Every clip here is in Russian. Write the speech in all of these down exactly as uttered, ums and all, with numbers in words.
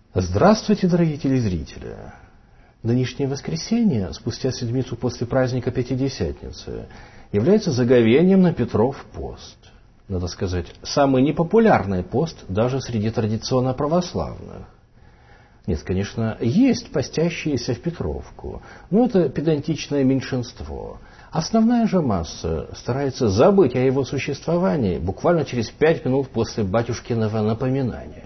Здравствуйте, дорогие телезрители! Нынешнее воскресенье, спустя седмицу после праздника Пятидесятницы, является заговением на Петров пост. Надо сказать, самый непопулярный пост даже среди традиционно православных. Нет, конечно, есть постящиеся в Петровку, но это педантичное меньшинство. Основная же масса старается забыть о его существовании буквально через пять минут после батюшкиного напоминания.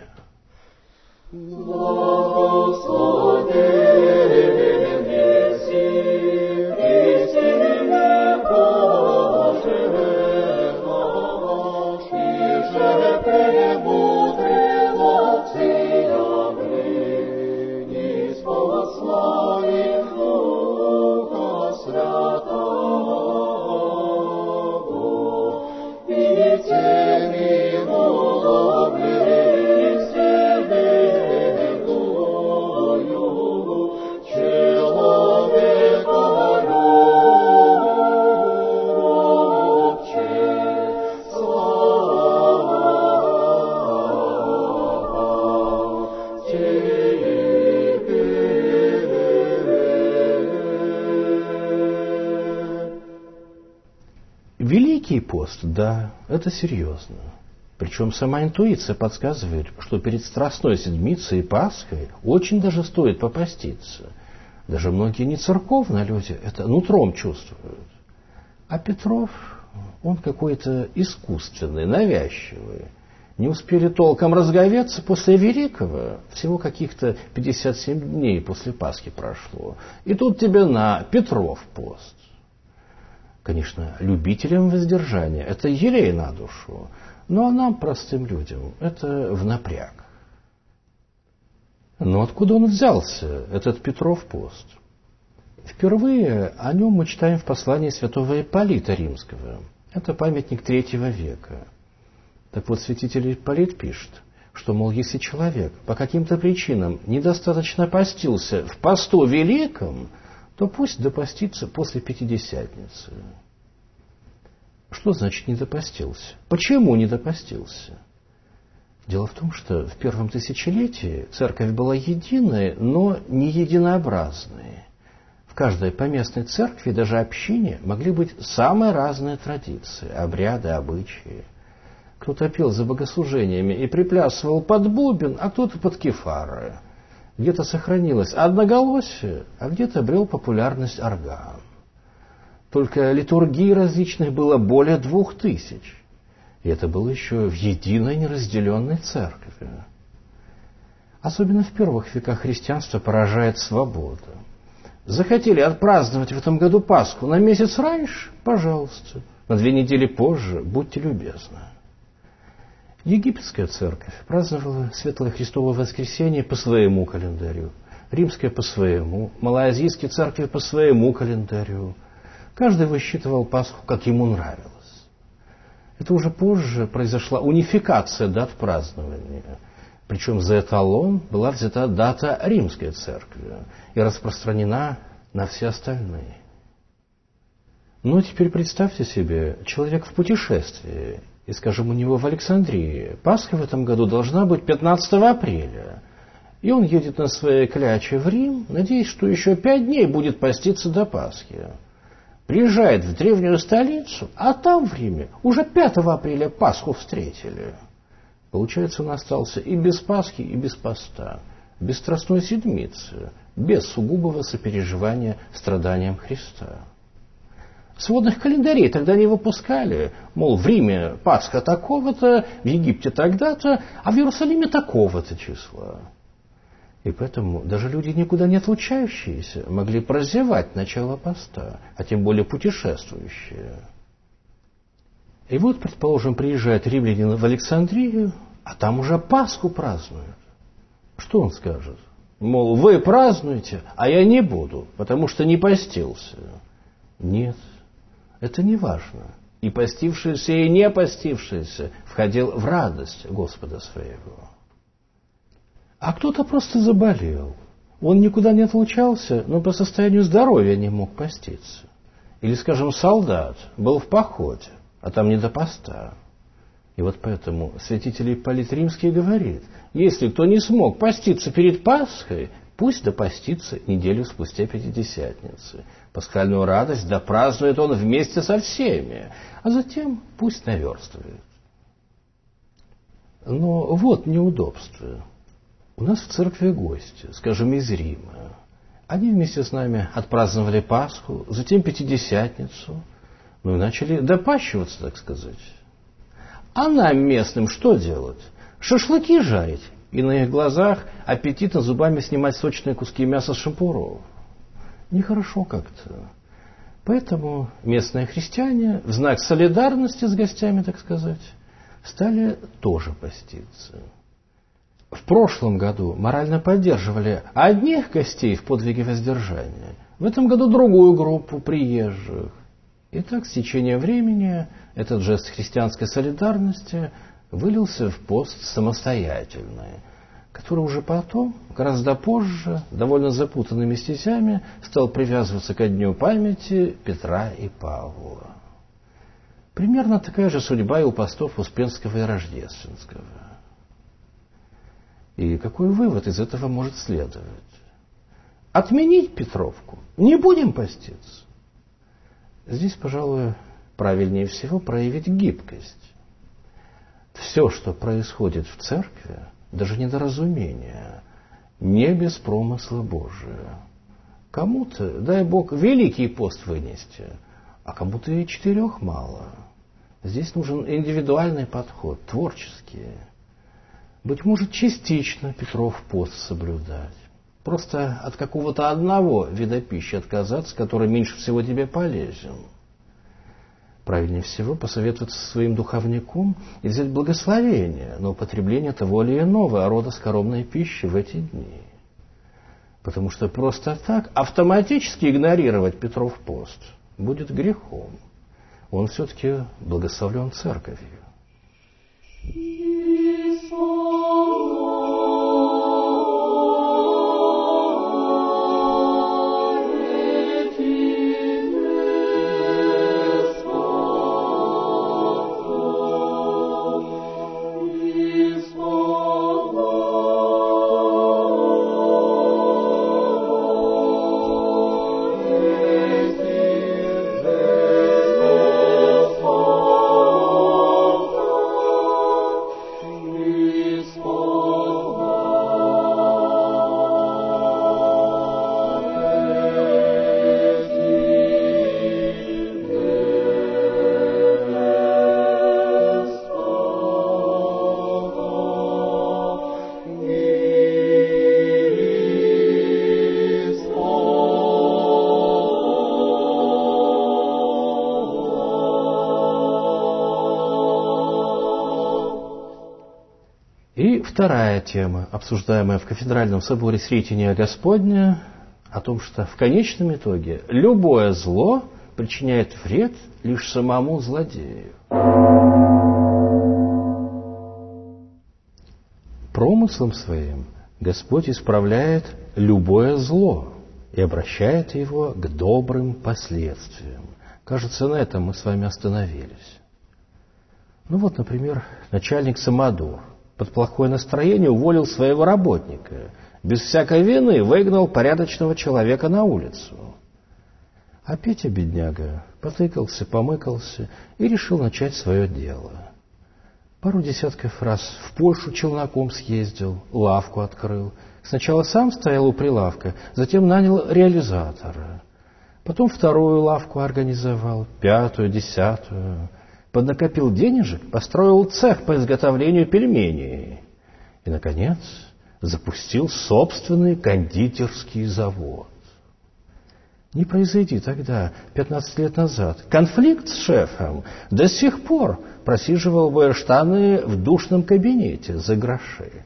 Великий пост, да, это серьезно. Причем сама интуиция подсказывает, что перед Страстной Седмицей и Пасхой очень даже стоит попаститься. Даже многие нецерковные люди это нутром чувствуют. А Петров, он какой-то искусственный, навязчивый. Не успели толком разговеться после Великого, всего каких-то пятьдесят семь дней после Пасхи прошло. И тут тебе на Петров пост. Конечно, любителям воздержания это елей на душу, ну а нам, простым людям, это в напряг. Но откуда он взялся, этот Петров пост? Впервые о нем мы читаем в послании святого Ипполита Римского. Это памятник третьего века. Так вот, святитель Ипполит пишет, что, мол, если человек по каким-то причинам недостаточно постился в посту великом, то пусть допостится после Пятидесятницы. Что значит не допостился? Почему не допостился? Дело в том, что в первом тысячелетии церковь была единой, но не единообразной. В каждой поместной церкви, даже общине, могли быть самые разные традиции, обряды, обычаи. Кто-то пел за богослужениями и приплясывал под бубен, а кто-то под кефары. Где-то сохранилось одноголосие, а где-то обрел популярность орган. Только литургий различных было более двух тысяч. И это было еще в единой неразделенной церкви. Особенно в первых веках христианства поражает свобода. Захотели отпраздновать в этом году Пасху на месяц раньше? Пожалуйста. На две недели позже? Будьте любезны. Египетская церковь праздновала Светлое Христово воскресенье по своему календарю, римская по своему, малоазийские церкви по своему календарю. Каждый высчитывал Пасху, как ему нравилось. Это уже позже произошла унификация дат празднования. Причем за эталон была взята дата римской церкви и распространена на все остальные. Ну, теперь представьте себе, человек в путешествии, и, скажем, у него в Александрии Пасха в этом году должна быть пятнадцатого апреля. И он едет на своей кляче в Рим, надеясь, что еще пять дней будет поститься до Пасхи. Приезжает в древнюю столицу, а там в Риме уже пятого апреля Пасху встретили. Получается, он остался и без Пасхи, и без поста, без Страстной Седмицы, без сугубого сопереживания страданиям Христа. Сводных календарей тогда не выпускали, мол, в Риме Пасха такого-то, в Египте тогда-то, а в Иерусалиме такого-то числа. И поэтому даже люди, никуда не отлучающиеся, могли прозевать начало поста, а тем более путешествующие. И вот, предположим, приезжает римлянин в Александрию, а там уже Пасху празднуют. Что он скажет? Мол, вы празднуете, а я не буду, потому что не постился. Нет. Это не важно. И постившийся, и не постившийся входил в радость Господа своего. А кто-то просто заболел. Он никуда не отлучался, но по состоянию здоровья не мог поститься. Или, скажем, солдат был в походе, а там не до поста. И вот поэтому святитель Ипполит Римский говорит, если кто не смог поститься перед Пасхой, пусть допостится неделю спустя Пятидесятницы. Пасхальную радость допразднует он вместе со всеми, а затем пусть наверстывает. Но вот неудобство. У нас в церкви гости, скажем, из Рима. Они вместе с нами отпраздновали Пасху, затем Пятидесятницу, ну и начали допащиваться, так сказать. А нам, местным, что делать? Шашлыки жарить и на их глазах аппетитно зубами снимать сочные куски мяса с шампуров. Нехорошо как-то. Поэтому местные христиане, в знак солидарности с гостями, так сказать, стали тоже поститься. В прошлом году морально поддерживали одних гостей в подвиге воздержания, в этом году другую группу приезжих. И так с течением времени этот жест христианской солидарности вылился в пост самостоятельный, который уже потом, гораздо позже, довольно запутанными стезями, стал привязываться ко дню памяти Петра и Павла. Примерно такая же судьба и у постов Успенского и Рождественского. И какой вывод из этого может следовать? Отменить Петровку? Не будем поститься? Здесь, пожалуй, правильнее всего проявить гибкость. Все, что происходит в церкви, даже недоразумение, не без промысла Божия. Кому-то, дай Бог, великий пост вынести, а кому-то и четырех мало. Здесь нужен индивидуальный подход, творческий. Быть может, частично Петров пост соблюдать. Просто от какого-то одного вида пищи отказаться, который меньше всего тебе полезен. Правильнее всего посоветоваться со своим духовником и взять благословение на употребление того или иного рода скоромной пищи в эти дни. Потому что просто так автоматически игнорировать Петров пост будет грехом. Он все-таки благословлен церковью. И вторая тема, обсуждаемая в Кафедральном соборе Сретения Господня, о том, что в конечном итоге любое зло причиняет вред лишь самому злодею. Промыслом своим Господь исправляет любое зло и обращает его к добрым последствиям. Кажется, на этом мы с вами остановились. Ну вот, например, начальник Самодур под плохое настроение уволил своего работника, без всякой вины выгнал порядочного человека на улицу. А Петя, бедняга, потыкался, помыкался и решил начать свое дело. Пару десятков раз в Польшу челноком съездил, лавку открыл. Сначала сам стоял у прилавка, затем нанял реализатора. Потом вторую лавку организовал, пятую, десятую. Поднакопил денежек, построил цех по изготовлению пельменей. И, наконец, запустил собственный кондитерский завод. Не произойди тогда, пятнадцать лет назад, конфликт с шефом, до сих пор просиживал бы штаны в душном кабинете за гроши.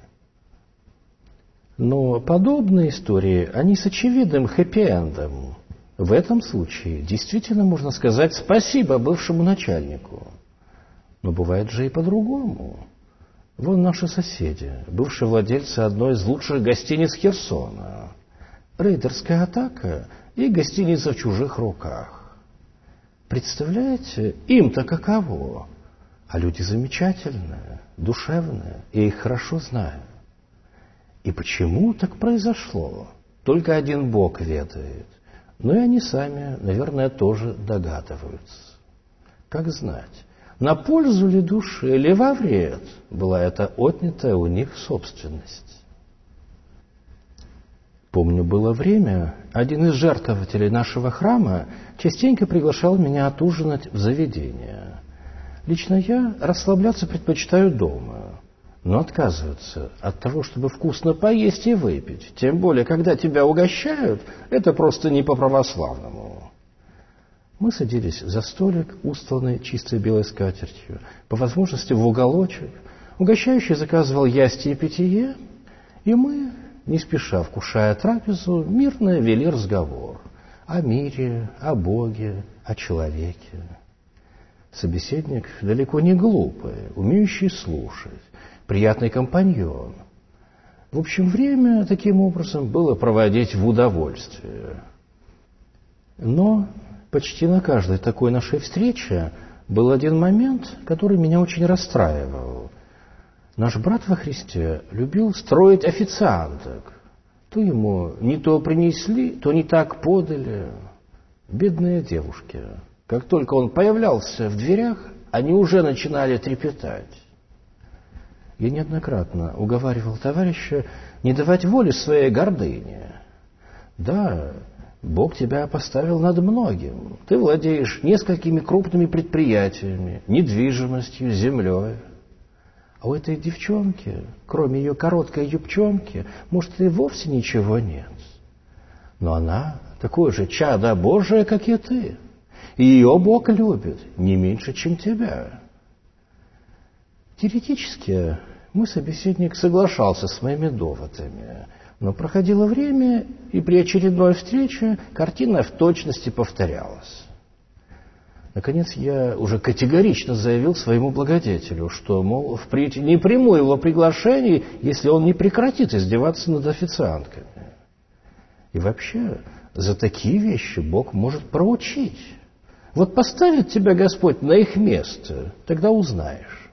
Но подобные истории, они с очевидным хэппи-эндом. В этом случае действительно можно сказать спасибо бывшему начальнику. Но бывает же и по-другому. Вон наши соседи, бывшие владельцы одной из лучших гостиниц Херсона. Рейдерская атака и гостиница в чужих руках. Представляете, им-то каково? А люди замечательные, душевные, я их хорошо знаю. И почему так произошло? Только один Бог ведает. Но и они сами, наверное, тоже догадываются. Как знать, на пользу ли душе, или во вред была эта отнятая у них собственность? Помню, было время, один из жертвователей нашего храма частенько приглашал меня отужинать в заведение. Лично я расслабляться предпочитаю дома, но отказываться от того, чтобы вкусно поесть и выпить, тем более, когда тебя угощают, это просто не по-православному. Мы садились за столик, устланный чистой белой скатертью, по возможности в уголочек. Угощающий заказывал ястие и питье, и мы, не спеша вкушая трапезу, мирно вели разговор о мире, о Боге, о человеке. Собеседник далеко не глупый, умеющий слушать, приятный компаньон. В общем, время таким образом было проводить в удовольствие. Но почти на каждой такой нашей встрече был один момент, который меня очень расстраивал. Наш брат во Христе любил строить официанток. То ему не то принесли, то не так подали. Бедные девушки. Как только он появлялся в дверях, они уже начинали трепетать. Я неоднократно уговаривал товарища не давать воли своей гордыне. Да, Бог тебя поставил над многим. Ты владеешь несколькими крупными предприятиями, недвижимостью, землей. А у этой девчонки, кроме ее короткой юбчонки, может, и вовсе ничего нет. Но она такое же чадо Божие, как и ты. И ее Бог любит не меньше, чем тебя. Теоретически мой собеседник соглашался с моими доводами, но проходило время, и при очередной встрече картина в точности повторялась. Наконец, я уже категорично заявил своему благодетелю, что, мол, впредь не приму его приглашений, если он не прекратит издеваться над официантками. И вообще, за такие вещи Бог может проучить. Вот поставит тебя Господь на их место, тогда узнаешь.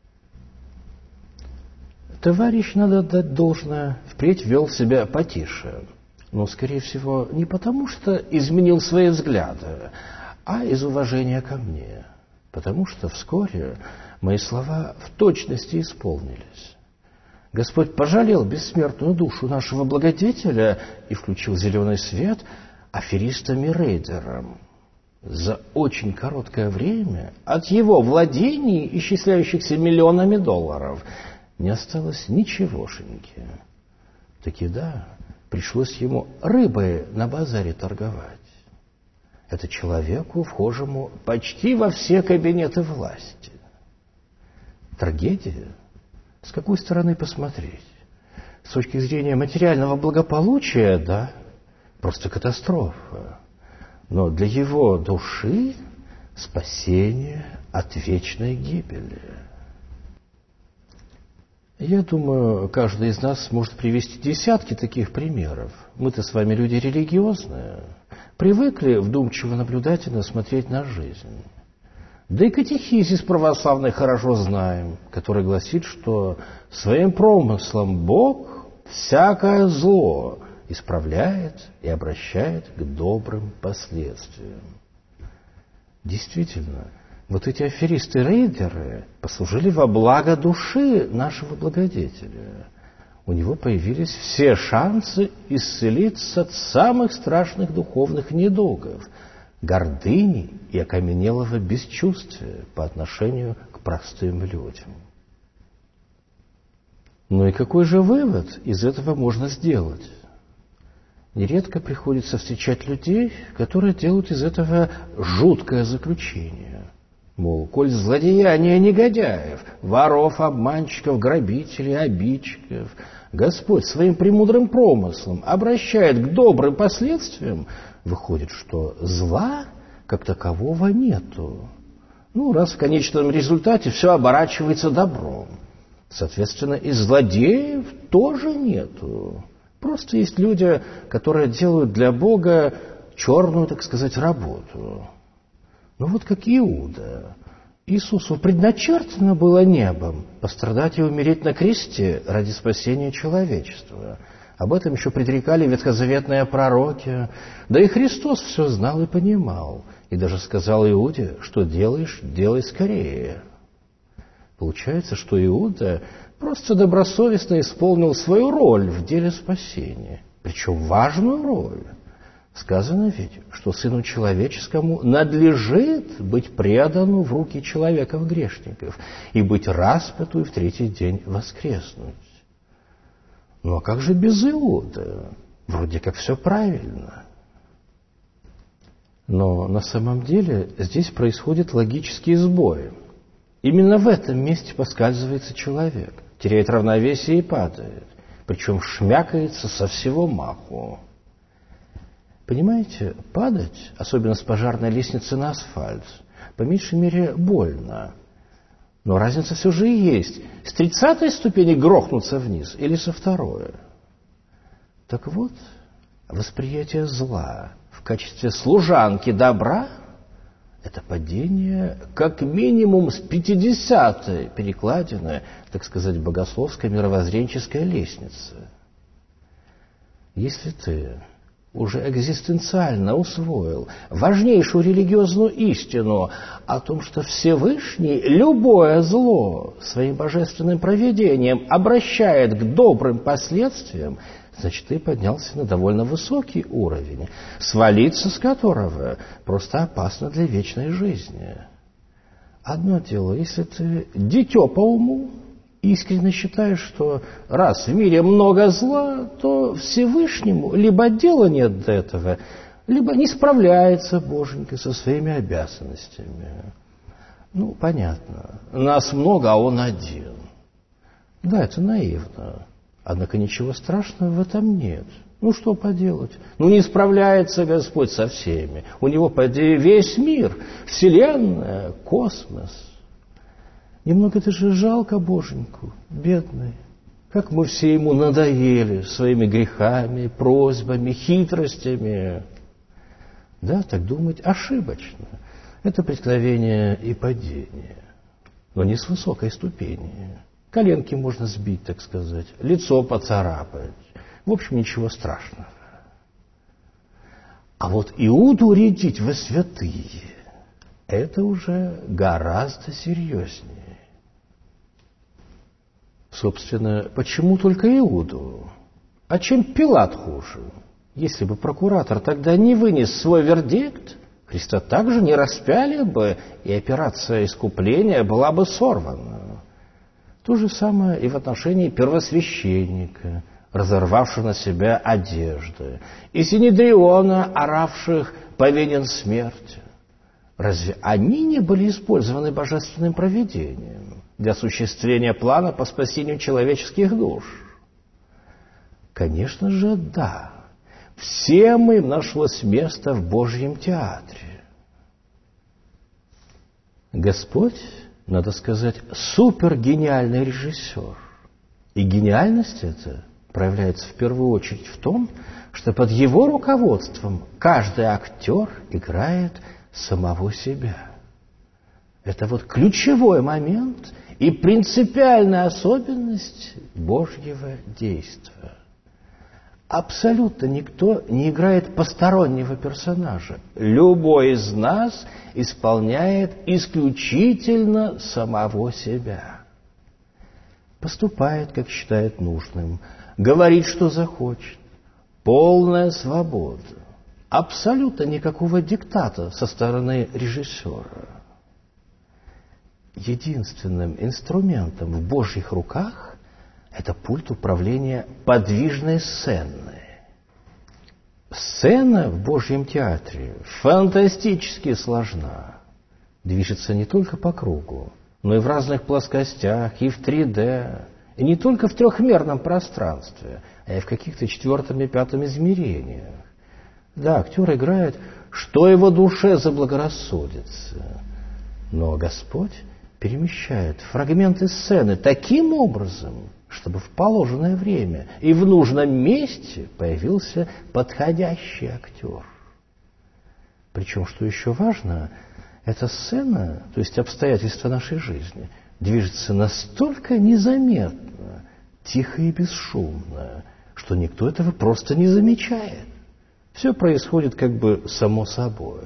Товарищ, надо отдать должное, впредь вел себя потише. Но, скорее всего, не потому, что изменил свои взгляды, а из уважения ко мне. Потому что вскоре мои слова в точности исполнились. Господь пожалел бессмертную душу нашего благодетеля и включил зеленый свет аферистам и рейдерам. За очень короткое время от его владений, исчисляющихся миллионами долларов, не осталось ничегошеньки. Таки да, пришлось ему рыбой на базаре торговать. Это человеку, вхожему почти во все кабинеты власти. Трагедия? С какой стороны посмотреть? С точки зрения материального благополучия, да, просто катастрофа. Но для его души спасение от вечной гибели. Я думаю, каждый из нас может привести десятки таких примеров. Мы-то с вами люди религиозные, привыкли вдумчиво наблюдательно смотреть на жизнь. Да и катехизис православный хорошо знаем, который гласит, что своим промыслом Бог всякое зло исправляет и обращает к добрым последствиям. Действительно, вот эти аферисты-рейдеры послужили во благо души нашего благодетеля. У него появились все шансы исцелиться от самых страшных духовных недугов, гордыни и окаменелого бесчувствия по отношению к простым людям. Ну и какой же вывод из этого можно сделать? Нередко приходится встречать людей, которые делают из этого жуткое заключение. Мол, коль злодеяния негодяев, воров, обманщиков, грабителей, обидчиков, Господь своим премудрым промыслом обращает к добрым последствиям, выходит, что зла как такового нету. Ну, раз в конечном результате все оборачивается добром. Соответственно, и злодеев тоже нету. Просто есть люди, которые делают для Бога черную, так сказать, работу. Ну вот как Иуда. Иисусу предначертано было небом пострадать и умереть на кресте ради спасения человечества. Об этом еще предрекали ветхозаветные пророки. Да и Христос все знал и понимал. И даже сказал Иуде, что делаешь, делай скорее. Получается, что Иуда просто добросовестно исполнил свою роль в деле спасения. Причем важную роль. Сказано ведь, что Сыну Человеческому надлежит быть предану в руки человеков-грешников и быть распяту и в третий день воскреснуть. Ну а как же без Иуды? Вроде как все правильно. Но на самом деле здесь происходит логический сбой. Именно в этом месте поскальзывается человек, теряет равновесие и падает, причем шмякается со всего маху. Понимаете, падать, особенно с пожарной лестницы на асфальт, по меньшей мере больно. Но разница все же и есть. С тридцатой ступени грохнуться вниз или со второй. Так вот, восприятие зла в качестве служанки добра – это падение как минимум с пятидесятой перекладины, так сказать, богословской мировоззренческой лестницы. Если ты уже экзистенциально усвоил важнейшую религиозную истину о том, что Всевышний любое зло своим божественным провидением обращает к добрым последствиям, значит, ты поднялся на довольно высокий уровень, свалиться с которого просто опасно для вечной жизни. Одно дело, если ты дитё по уму, искренне считаешь, что раз в мире много зла, то Всевышнему либо дела нет до этого, либо не справляется Боженька со своими обязанностями. Ну, понятно. Нас много, а он один. Да, это наивно. Однако ничего страшного в этом нет. Ну, что поделать? Ну, не справляется Господь со всеми. У Него, поди, весь мир, Вселенная, космос. Немного это же жалко Боженьку, бедный. Как мы все ему надоели своими грехами, просьбами, хитростями. Да, так думать ошибочно. Это преткновение и падение. Но не с высокой ступени. Коленки можно сбить, так сказать, лицо поцарапать. В общем, ничего страшного. А вот Иуду рядить во святые – это уже гораздо серьезнее. Собственно, почему только Иуду? А чем Пилат хуже? Если бы прокуратор тогда не вынес свой вердикт, Христа также не распяли бы, и операция искупления была бы сорвана. То же самое и в отношении первосвященника, разорвавшего на себя одежды, и Синедриона, оравших «повинен смерти». Разве они не были использованы божественным провидением для осуществления плана по спасению человеческих душ? Конечно же, да. Всем им нашлось место в Божьем театре. Господь, надо сказать, супергениальный режиссер. И гениальность эта проявляется в первую очередь в том, что под его руководством каждый актер играет самого себя. Это вот ключевой момент и принципиальная особенность Божьего действия. Абсолютно никто не играет постороннего персонажа. Любой из нас исполняет исключительно самого себя. Поступает, как считает нужным, говорит, что захочет. Полная свобода. Абсолютно никакого диктата со стороны режиссера. Единственным инструментом в Божьих руках это пульт управления подвижной сцены. Сцена в Божьем театре фантастически сложна. Движется не только по кругу, но и в разных плоскостях, и в три дэ, и не только в трехмерном пространстве, а и в каких-то четвертом и пятом измерениях. Да, актер играет, что его душе заблагорассудится. Но Господь перемещает фрагменты сцены таким образом, чтобы в положенное время и в нужном месте появился подходящий актер. Причем, что еще важно, эта сцена, то есть обстоятельства нашей жизни, движется настолько незаметно, тихо и бесшумно, что никто этого просто не замечает. Все происходит как бы само собой.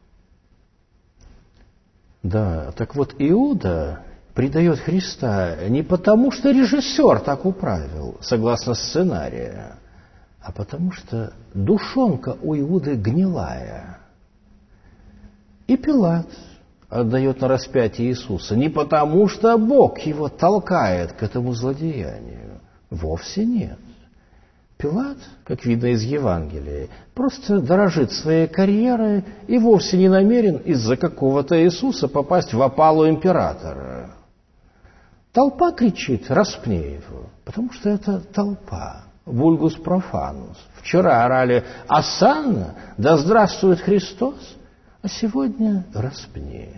Да, так вот, Иуда предает Христа не потому, что режиссер так управил, согласно сценарию, а потому что душонка у Иуды гнилая. И Пилат отдает на распятие Иисуса не потому, что Бог его толкает к этому злодеянию. Вовсе нет. Пилат, как видно из Евангелия, просто дорожит своей карьерой и вовсе не намерен из-за какого-то Иисуса попасть в опалу императора. Толпа кричит: распни его, потому что это толпа. Вульгус профанус. Вчера орали: «Осанна! Да здравствует Христос!» А сегодня распни.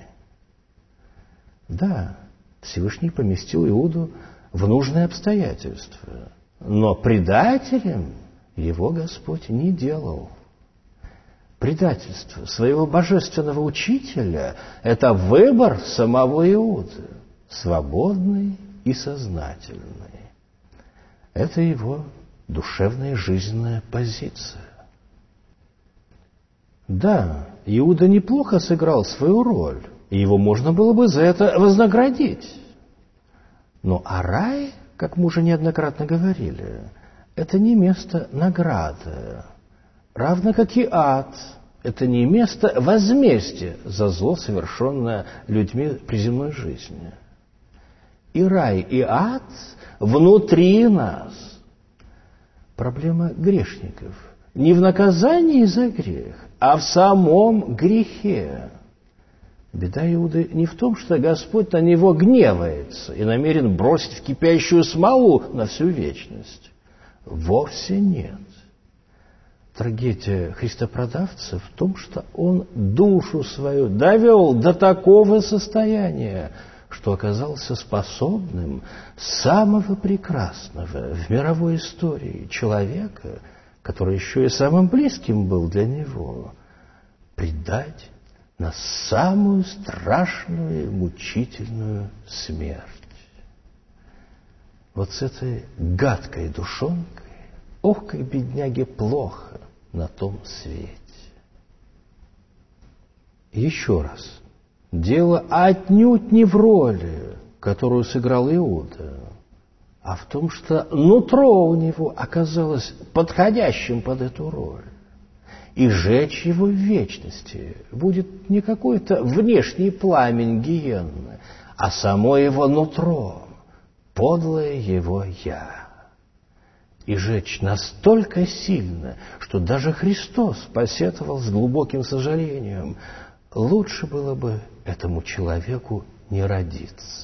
Да, Всевышний поместил Иуду в нужные обстоятельства, но предателем его Господь не делал. Предательство своего божественного учителя – это выбор самого Иуды, свободный и сознательный. Это его душевная жизненная позиция. Да, Иуда неплохо сыграл свою роль, и его можно было бы за это вознаградить. Но а рай, как мы уже неоднократно говорили, это не место награды, равно как и ад. Это не место возмездия за зло, совершенное людьми при земной жизни. И рай, и ад внутри нас. Проблема грешников не в наказании за грех, а в самом грехе. Беда Иуды не в том, что Господь на него гневается и намерен бросить в кипящую смолу на всю вечность. Вовсе нет. Трагедия христопродавца в том, что он душу свою довел до такого состояния, что оказался способным самого прекрасного в мировой истории человека, который еще и самым близким был для него, предать на самую страшную и мучительную смерть. Вот с этой гадкой душонкой, ох, как бедняге плохо на том свете. Еще раз, дело отнюдь не в роли, которую сыграл Иуда, а в том, что нутро у него оказалось подходящим под эту роль. И жечь его в вечности будет не какой-то внешний пламень гиенны, а само его нутро, подлое его «я». И жечь настолько сильно, что даже Христос посетовал с глубоким сожалением: лучше было бы этому человеку не родиться.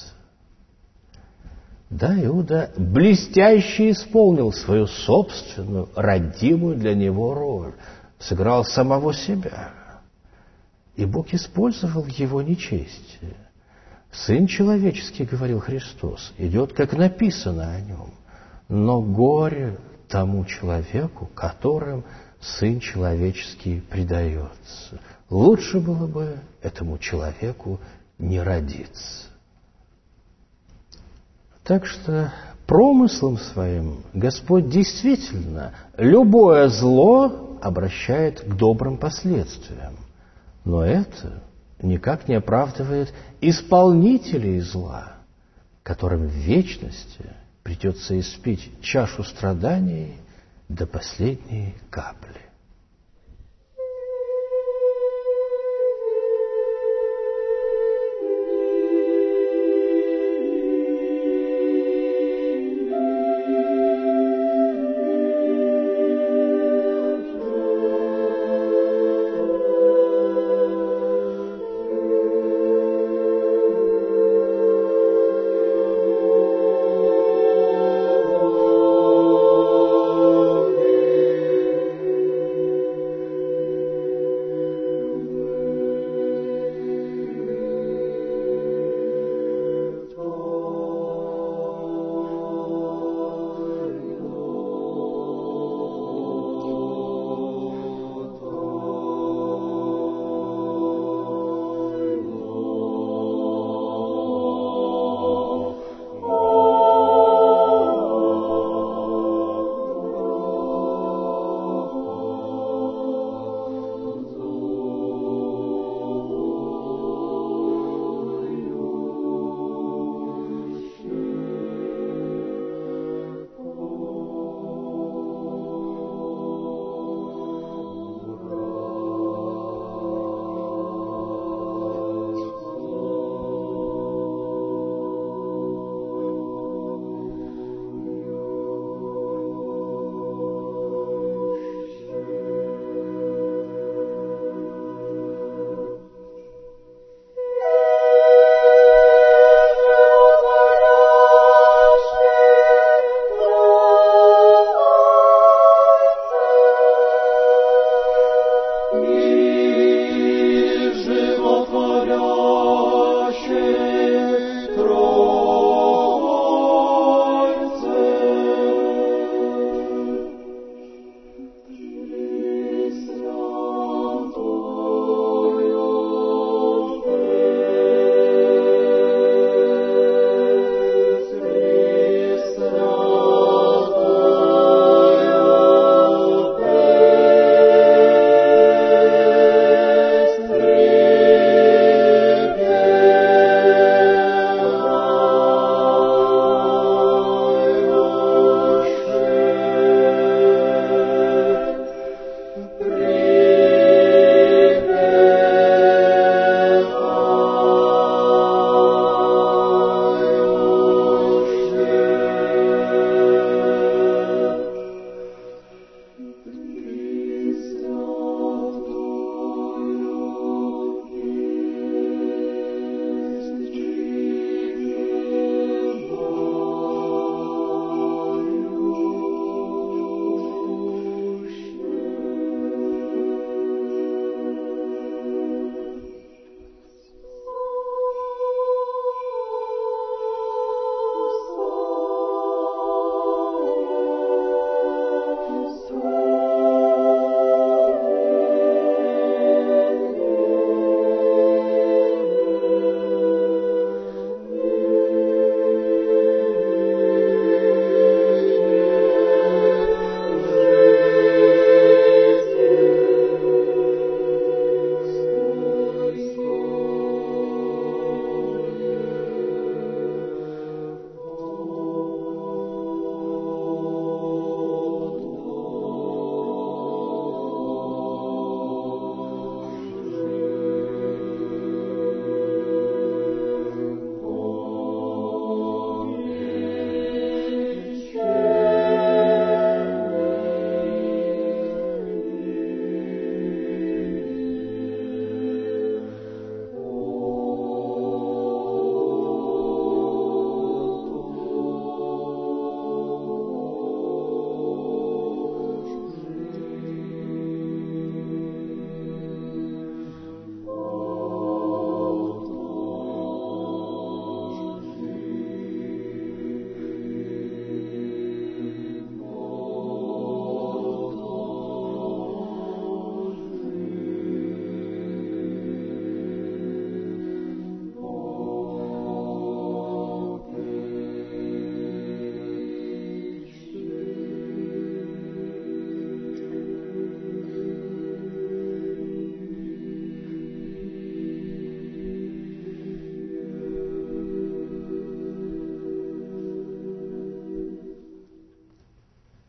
Да, Иуда блестяще исполнил свою собственную, родимую для него роль, сыграл самого себя. И Бог использовал его нечестие. Сын человеческий, говорил Христос, идет, как написано о нем. Но горе тому человеку, которым Сын человеческий предается. Лучше было бы этому человеку не родиться. Так что промыслом своим Господь действительно любое зло обращает к добрым последствиям. Но это никак не оправдывает исполнителей зла, которым в вечности придется испить чашу страданий до последней капли.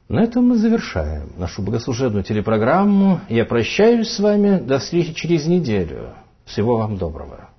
На этом мы завершаем нашу богослужебную телепрограмму. Я прощаюсь с вами. До встречи через неделю. Всего вам доброго.